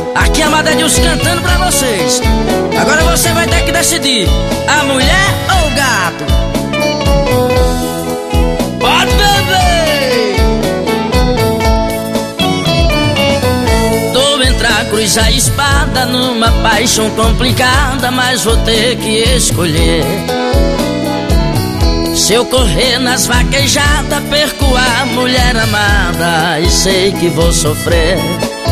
Aqui é a Madedilson cantando pra vocês. Agora você vai ter que decidir: a mulher ou o gato? Pode beber! Tô entre a cruz e a espada, numa paixão complicada, mas vou ter que escolher. Se eu correr nas vaquejadas, perco a mulher amada e sei que vou sofrer.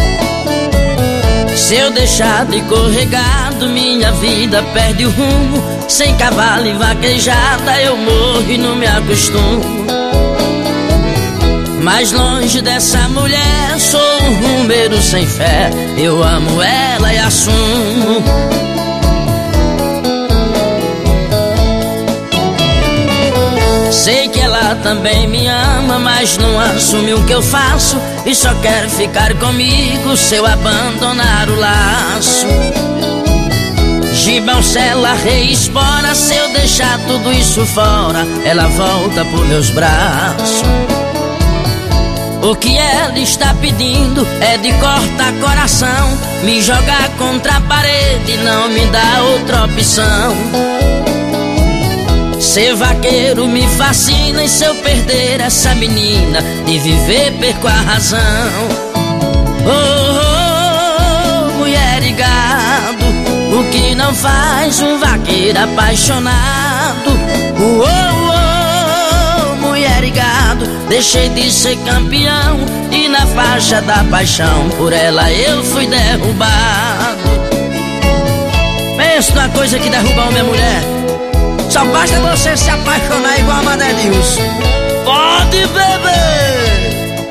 Se eu deixar de correr gado, minha vida perde o rumo. Sem cavalo e vaquejada eu morro e não me acostumo. Mais longe dessa mulher, sou um número sem fé. Eu amo ela e assumo. Sei que ela também me ama, mas não assume o que eu faço e só quer ficar comigo se eu abandonar o laço. Gibão, sela, rei, espora, se eu deixar tudo isso fora, ela volta por meus braços. O que ela está pedindo é de cortar coração, me jogar contra a parede e não me dá outra opção. Ser vaqueiro me fascina e se eu perder essa menina, de viver perco a razão. Oh, oh, mulher e gado, o que não faz um vaqueiro apaixonado? Oh, oh, oh, mulher e gado, deixei de ser campeão e na faixa da paixão por ela eu fui derrubado. Pensa numa coisa que derruba homem e mulher. Só basta você se apaixonar igual a Madedilson. Pode beber!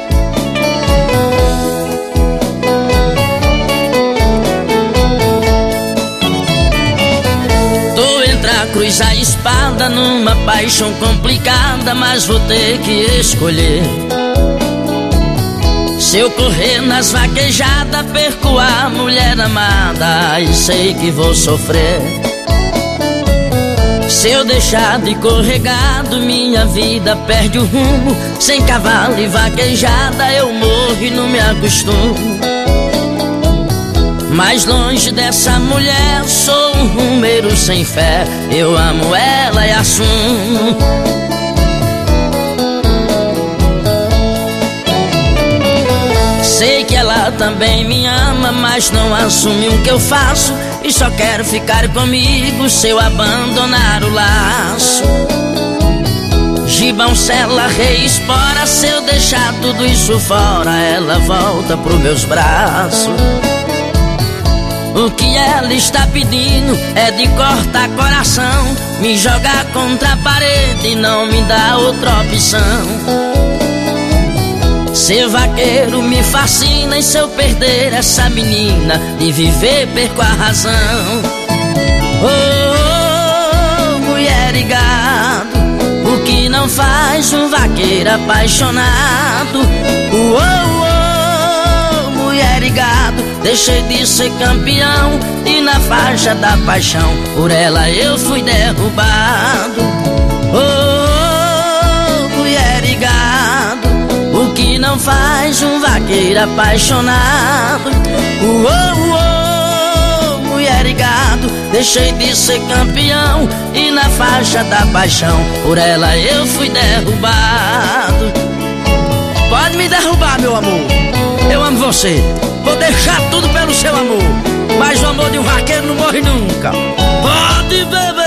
Tô entre a cruz e a espada, numa paixão complicada, mas vou ter que escolher. Se eu correr nas vaquejadas, perco a mulher amada e sei que vou sofrer. Se eu deixar de correr gado, minha vida perde o rumo. Sem cavalo e vaquejada eu morro e não me acostumo. Mais longe dessa mulher, sou um número sem fé. Eu amo ela e assumo. Sei que ela também me ama, mas não assume o que eu faço e só quer ficar comigo se eu abandonar o laço. Gibão, sela, rei, espora, se eu deixar tudo isso fora, ela volta pros meus braços. O que ela está pedindo é de cortar coração, me jogar contra a parede e não me dá outra opção. Ser vaqueiro me fascina e se eu perder essa menina, de viver perco a razão. Oh, oh, mulher e gado, o que não faz um vaqueiro apaixonado? Oh, oh, mulher e gado, deixei de ser campeão e na faixa da paixão por ela eu fui derrubado. Oh, mulher e gado, o que não faz um vaqueiro apaixonado? Oh, oh, mulher e gado, deixei de ser campeão e na faixa da paixão por ela eu fui derrubado. Pode me derrubar, meu amor, eu amo você, vou deixar tudo pelo seu amor, mas o amor de um vaqueiro não morre nunca. Pode beber!